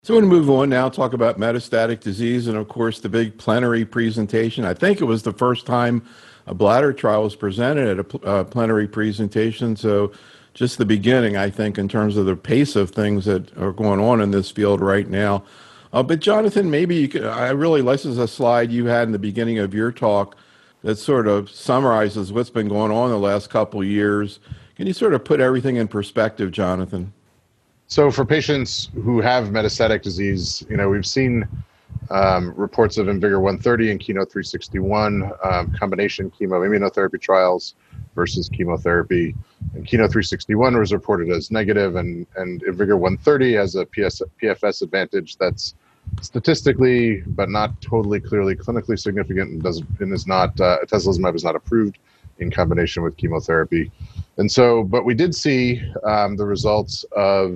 So we're going to move on now, talk about metastatic disease, and of course the big plenary presentation. I think it was the first time a bladder trial was presented at a plenary presentation. So just the beginning, I think, in terms of the pace of things that are going on in this field right now. But Jonathan, maybe you could, this is a slide you had in the beginning of your talk that sort of summarizes what's been going on the last couple of years. Can you sort of put everything in perspective, Jonathan? So for patients who have metastatic disease, we've seen reports of IMvigor130 and Keynote-361 combination chemoimmunotherapy trials versus chemotherapy. And Keynote-361 was reported as negative, and IMvigor130 has a PFS advantage that's statistically, but not totally clearly clinically significant, and is not atezolizumab is not approved in combination with chemotherapy. And so, but we did see the results of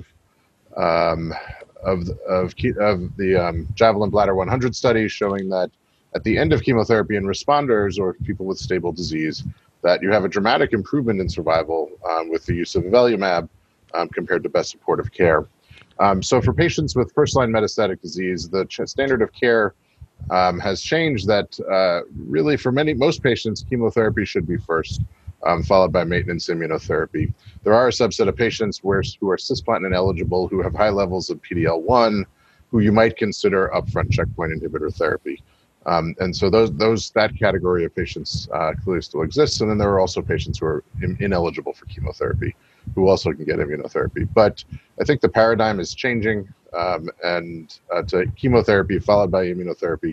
the Javelin Bladder 100 study showing that at the end of chemotherapy in responders or people with stable disease, that you have a dramatic improvement in survival with the use of avelumab compared to best supportive care. So for patients with first-line metastatic disease, the standard of care has changed that really for most patients, chemotherapy should be first, followed by maintenance immunotherapy. There are a subset of patients who are cisplatin eligible, who have high levels of PD-L1, who you might consider upfront checkpoint inhibitor therapy. And so that category of patients clearly still exists. And then there are also patients who are ineligible for chemotherapy, who also can get immunotherapy. But I think the paradigm is changing, and to chemotherapy followed by immunotherapy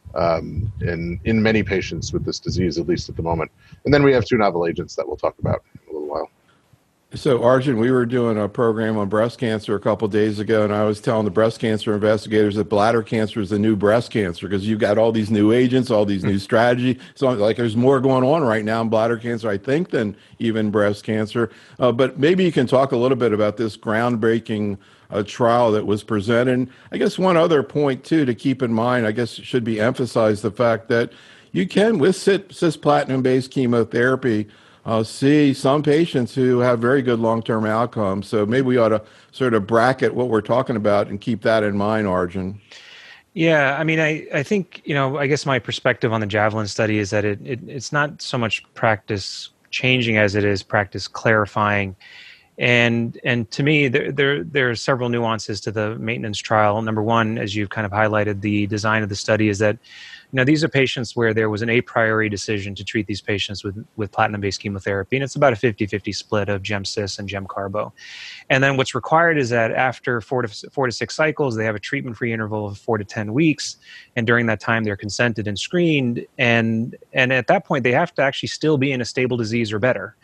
in many patients with this disease, at least at the moment. And then we have two novel agents that we'll talk about in a little while. So, Arjun, we were doing a program on breast cancer a couple of days ago, and I was telling the breast cancer investigators that bladder cancer is the new breast cancer because you've got all these new agents, all these new strategies. So, like, there's more going on right now in bladder cancer, I think, than even breast cancer. But maybe you can talk a little bit about this groundbreaking trial that was presented. And I guess one other point, too, to keep in mind, I guess should be emphasized the fact that you can, with cisplatin-based chemotherapy, see some patients who have very good long-term outcomes. So maybe we ought to sort of bracket what we're talking about and keep that in mind, Arjun. Yeah, I mean, I think, I guess my perspective on the Javelin study is that it's not so much practice changing as it is practice clarifying. And to me, there are several nuances to the maintenance trial. Number one, as you've kind of highlighted, the design of the study is that these are patients where there was an a priori decision to treat these patients with platinum-based chemotherapy, and it's about a 50-50 split of Gem-Cis and Gem-Carbo. And then what's required is that after 4 to 6 cycles, they have a treatment-free interval of 4 to 10 weeks, and during that time, they're consented and screened, and at that point, they have to actually still be in a stable disease or better,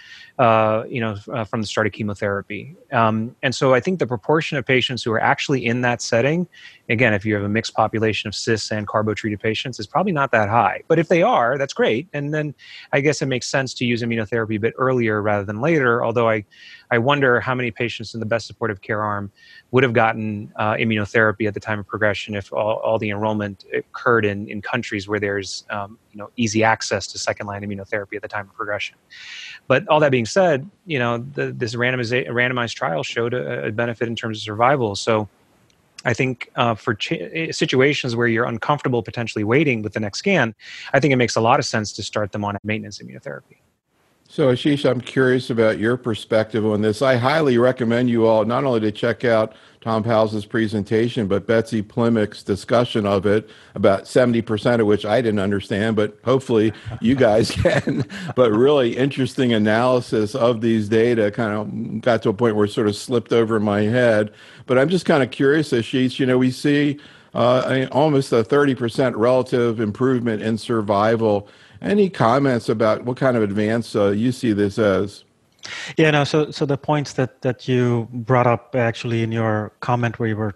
from the start of chemotherapy. And so I think the proportion of patients who are actually in that setting, again, if you have a mixed population of cis and carbo-treated patients, is probably not that high. But if they are, that's great. And then I guess it makes sense to use immunotherapy a bit earlier rather than later, although I wonder how many patients in the best supportive care arm would have gotten immunotherapy at the time of progression if all the enrollment occurred in countries where there's easy access to second-line immunotherapy at the time of progression. But all that being said, this randomized trial showed a benefit in terms of survival. So I think for situations where you're uncomfortable potentially waiting with the next scan, I think it makes a lot of sense to start them on maintenance immunotherapy. So, Ashish, I'm curious about your perspective on this. I highly recommend you all not only to check out Tom Powell's presentation, but Betsy Plimick's discussion of it, about 70% of which I didn't understand, but hopefully you guys can. But really interesting analysis of these data, kind of got to a point where it sort of slipped over my head. But I'm just kind of curious, Ashish, we see almost a 30% relative improvement in survival. Any comments about what kind of advance you see this as? Yeah, no. So the points that you brought up actually in your comment, where you were,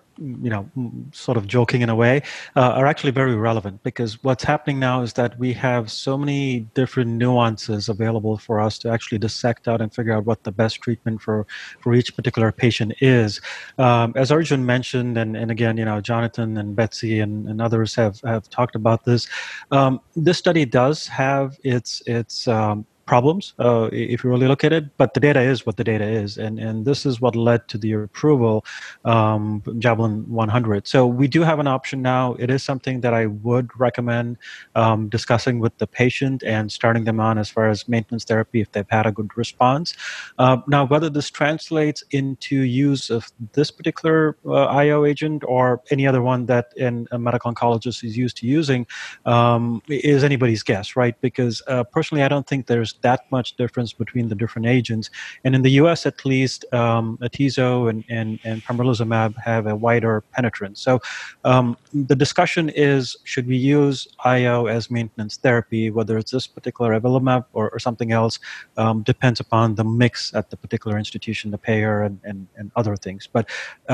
sort of joking in a way, are actually very relevant, because what's happening now is that we have so many different nuances available for us to actually dissect out and figure out what the best treatment for each particular patient is. As Arjun mentioned, and again, Jonathan and Betsy and others have talked about this. This study does have its problems if you really look at it, but the data is what the data is, and this is what led to the approval, Javelin 100. So we do have an option now. It is something that I would recommend discussing with the patient and starting them on as far as maintenance therapy if they've had a good response. Now, whether this translates into use of this particular IO agent or any other one that a medical oncologist is used to using is anybody's guess, right? Because personally, I don't think there's that much difference between the different agents. And in the US, at least, Atezo and pembrolizumab have a wider penetrance. So the discussion is, should we use IO as maintenance therapy, whether it's this particular avelumab or something else, depends upon the mix at the particular institution, the payer, and other things. But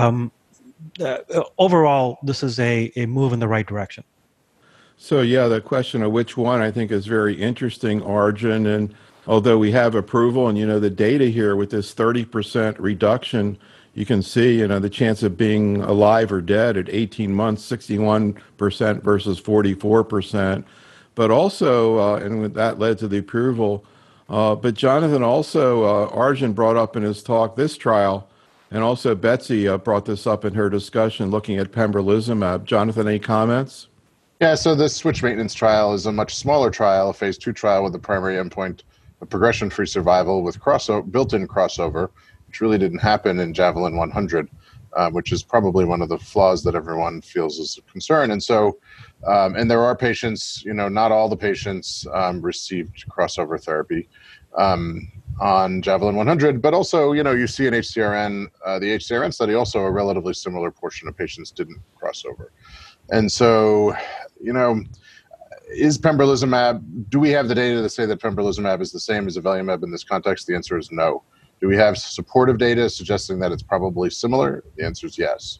overall, this is a move in the right direction. So yeah, the question of which one I think is very interesting, Arjun. And although we have approval and, the data here with this 30% reduction, you can see, the chance of being alive or dead at 18 months, 61% versus 44%. But also, and that led to the approval. But Jonathan also, Arjun brought up in his talk this trial, and also Betsy brought this up in her discussion looking at pembrolizumab. Jonathan, any comments? Yeah, so this switch maintenance trial is a much smaller trial, a phase 2 trial with the primary endpoint of progression-free survival with built-in crossover, which really didn't happen in Javelin 100, which is probably one of the flaws that everyone feels is a concern. And so, and there are patients, not all the patients received crossover therapy on Javelin 100, but also, you see in HCRN, the HCRN study, also a relatively similar portion of patients didn't cross over. And so, is pembrolizumab, do we have the data to say that pembrolizumab is the same as avelumab in this context? The answer is no. Do we have supportive data suggesting that it's probably similar? The answer is yes.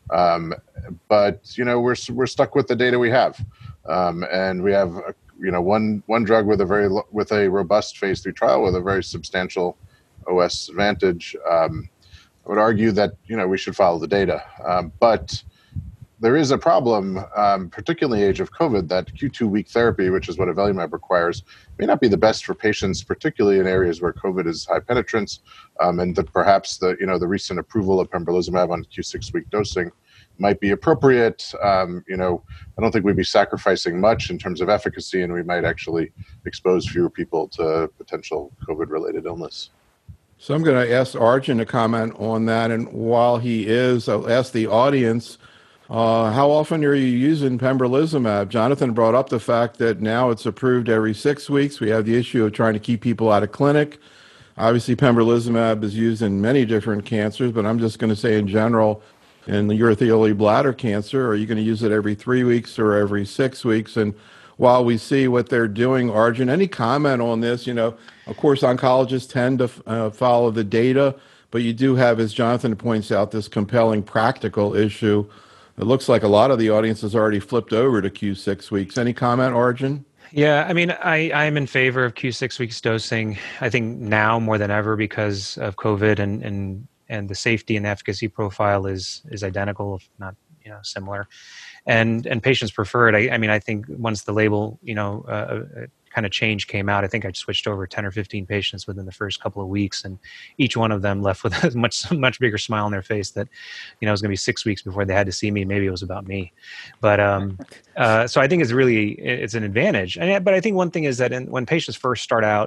But, we're stuck with the data we have. And we have, one drug with a robust phase 3 trial with a very substantial OS advantage. I would argue that, we should follow the data. But there is a problem, particularly in the age of COVID, that Q2 week therapy, which is what avelumab requires, may not be the best for patients, particularly in areas where COVID is high penetrance, and that perhaps the recent approval of pembrolizumab on Q6 week dosing might be appropriate. I don't think we'd be sacrificing much in terms of efficacy, and we might actually expose fewer people to potential COVID-related illness. So I'm going to ask Arjun to comment on that, and while he is, I'll ask the audience, how often are you using pembrolizumab? Jonathan brought up the fact that now it's approved every 6 weeks. We have the issue of trying to keep people out of clinic. Obviously, pembrolizumab is used in many different cancers, but I'm just going to say in general, in the urothelial bladder cancer, are you going to use it every 3 weeks or every 6 weeks? And while we see what they're doing, Arjun, any comment on this? Of course, oncologists tend to follow the data, but you do have, as Jonathan points out, this compelling practical issue. It looks like a lot of the audience has already flipped over to Q6 weeks. Any comment, Arjun? Yeah, I mean, I'm in favor of Q6 weeks dosing. I think now more than ever because of COVID and the safety and efficacy profile is identical, if not similar, and patients prefer it. I mean, I think once the label kind of change came out, I think I switched over 10 or 15 patients within the first couple of weeks, and each one of them left with a much bigger smile on their face that, it was going to be 6 weeks before they had to see me. Maybe it was about me, but so I think it's an advantage. But I think one thing is that when patients first start out,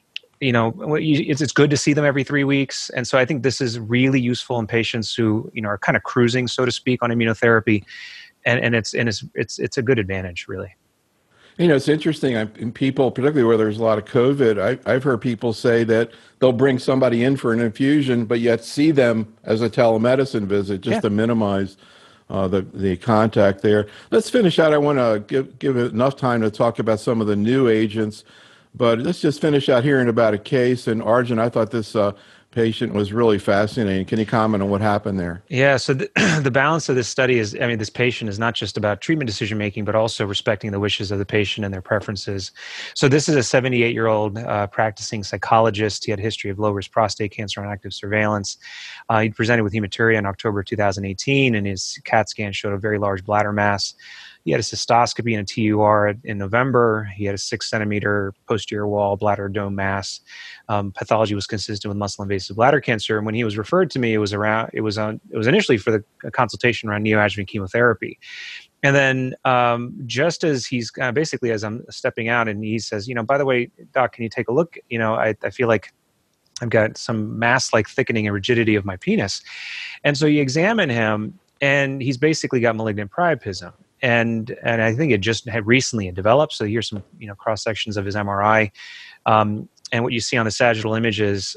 it's good to see them every 3 weeks, and so I think this is really useful in patients who are kind of cruising, so to speak, on immunotherapy, and it's a good advantage, really. It's interesting. In people, particularly where there's a lot of COVID, I've heard people say that they'll bring somebody in for an infusion, but yet see them as a telemedicine visit just to minimize the contact there. Let's finish out. I want to give enough time to talk about some of the new agents, but let's just finish out hearing about a case. And Arjun, I thought this patient was really fascinating. Can you comment on what happened there? Yeah, so the balance of this study is, this patient is not just about treatment decision-making, but also respecting the wishes of the patient and their preferences. So this is a 78-year-old practicing psychologist. He had a history of low-risk prostate cancer on active surveillance. He presented with hematuria in October 2018, and his CAT scan showed a very large bladder mass. He had a cystoscopy and a TUR in November. He had a 6-centimeter posterior wall bladder dome mass. Pathology was consistent with muscle invasive bladder cancer. And when he was referred to me, it was initially for the consultation around neoadjuvant chemotherapy. And then just as he's basically, as I'm stepping out, and he says, by the way, doc, can you take a look? I feel like I've got some mass-like thickening and rigidity of my penis. And so you examine him, and he's basically got malignant priapism. And I think it just had recently developed. So here's some cross sections of his MRI. And what you see on the sagittal images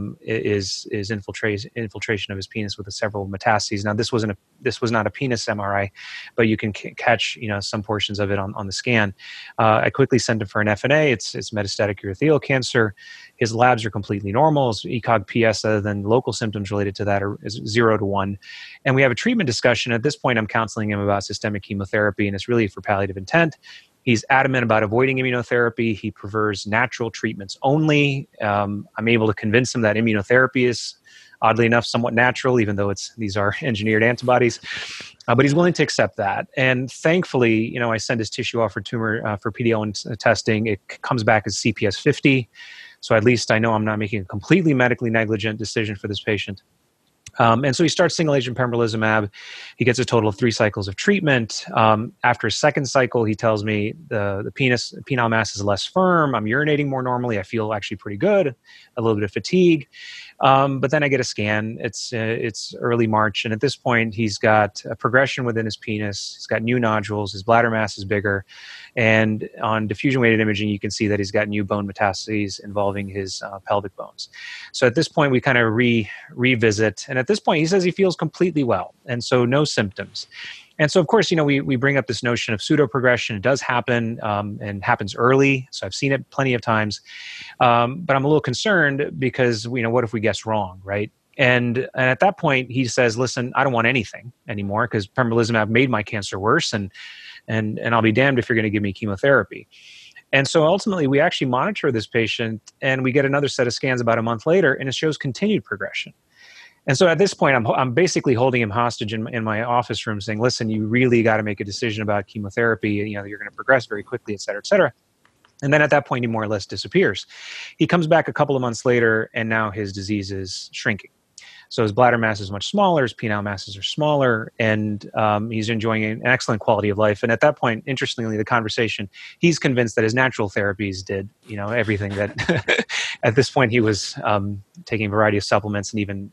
is infiltration of his penis with several metastases. Now, this was not a penis MRI, but you can catch some portions of it on the scan. I quickly sent him for an FNA. It's metastatic urothelial cancer. His labs are completely normal. His ECOG PS, other than local symptoms related to that, is 0 to 1. And we have a treatment discussion. At this point, I'm counseling him about systemic chemotherapy, and it's really for palliative intent. He's adamant about avoiding immunotherapy. He prefers natural treatments only. I'm able to convince him that immunotherapy is, oddly enough, somewhat natural, even though these are engineered antibodies. But he's willing to accept that. And thankfully, I send his tissue off for tumor for PD-L1 testing. It comes back as CPS 50. So at least I know I'm not making a completely medically negligent decision for this patient. And so he starts single-agent pembrolizumab. He gets a total of 3 cycles of treatment. After a second cycle, he tells me the penile mass is less firm. I'm urinating more normally. I feel actually pretty good, a little bit of fatigue. But then I get a scan. It's early March. And at this point, he's got a progression within his penis. He's got new nodules. His bladder mass is bigger. And on diffusion-weighted imaging, you can see that he's got new bone metastases involving his pelvic bones. So at this point, we kind of revisit. And at this point, he says he feels completely well. And so no symptoms. And so, of course, we bring up this notion of pseudoprogression. It does happen and happens early. So I've seen it plenty of times. But I'm a little concerned because, what if we guess wrong, right? And at that point, he says, listen, I don't want anything anymore because pembrolizumab made my cancer worse. And I'll be damned if you're going to give me chemotherapy. And so ultimately, we actually monitor this patient and we get another set of scans about a month later, and it shows continued progression. And so at this point, I'm basically holding him hostage in my office room saying, listen, you really got to make a decision about chemotherapy. You're going to progress very quickly, et cetera, et cetera. And then at that point, he more or less disappears. He comes back a couple of months later, and now his disease is shrinking. So his bladder mass is much smaller, his penile masses are smaller, and he's enjoying an excellent quality of life. And at that point, interestingly, the conversation, he's convinced that his natural therapies did, everything that at this point he was taking a variety of supplements and even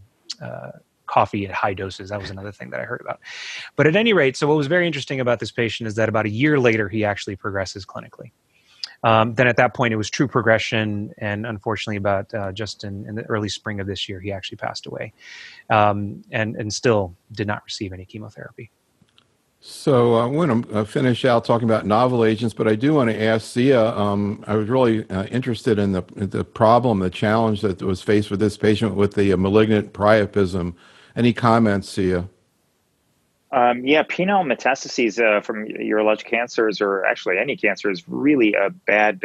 coffee at high doses. That was another thing that I heard about. But at any rate, so what was very interesting about this patient is that about a year later, he actually progresses clinically. Then at that point, it was true progression. And unfortunately, about just in the early spring of this year, he actually passed away and still did not receive any chemotherapy. So I want to finish out talking about novel agents, but I do want to ask Sia, I was really interested in the problem, the challenge that was faced with this patient with the malignant priapism. Any comments, Sia? Penile metastases from urologic cancers, or actually any cancer, is really a bad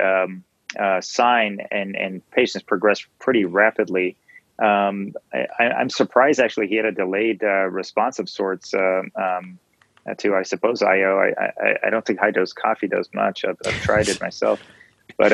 sign, and patients progress pretty rapidly. I'm surprised, actually, he had a delayed response of sorts to, I suppose, IO. I don't think high-dose coffee does much. I've tried it myself. But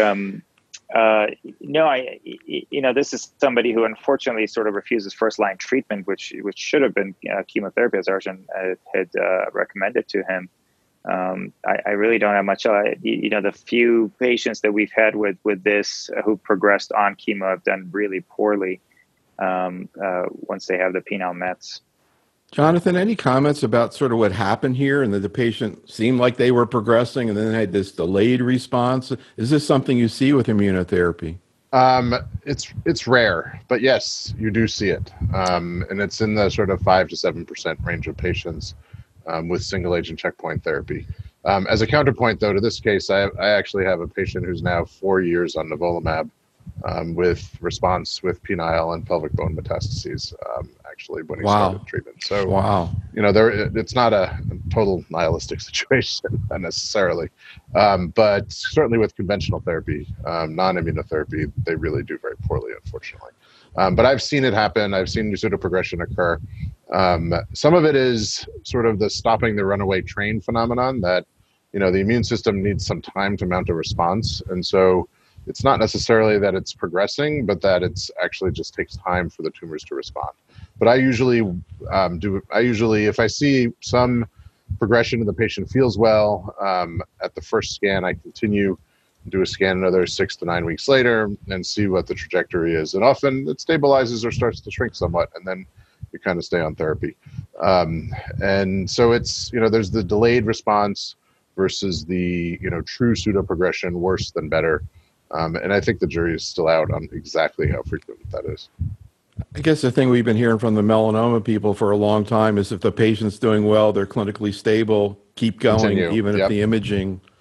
no, this is somebody who unfortunately sort of refuses first-line treatment, which should have been chemotherapy, as Arjun had recommended to him. I really don't have much. The few patients that we've had with this who progressed on chemo have done really poorly once they have the penile mets. Jonathan, any comments about sort of what happened here and that the patient seemed like they were progressing and then had this delayed response? Is this something you see with immunotherapy? It's rare, but yes, you do see it. And it's in the sort of 5 to 7% range of patients with single agent checkpoint therapy. As a counterpoint, though, to this case, I actually have a patient who's now 4 years on nivolumab with response with penile and pelvic bone metastases, actually, when he started treatment. So, it's not a total nihilistic situation necessarily, but certainly with conventional therapy, non-immunotherapy, they really do very poorly, unfortunately. But I've seen it happen. I've seen pseudoprogression occur. Some of it is sort of the stopping the runaway train phenomenon that, the immune system needs some time to mount a response. And so it's not necessarily that it's progressing, but that it's actually just takes time for the tumors to respond. But I usually if I see some progression and the patient feels well, at the first scan, I continue, do a scan another 6 to 9 weeks later and see what the trajectory is. And often it stabilizes or starts to shrink somewhat, and then you kind of stay on therapy. And so it's, there's the delayed response versus the, true pseudoprogression, worse than better. And I think the jury is still out on exactly how frequent that is. I guess the thing we've been hearing from the melanoma people for a long time is if the patient's doing well, they're clinically stable, keep going, Continue. even if Yep. the imaging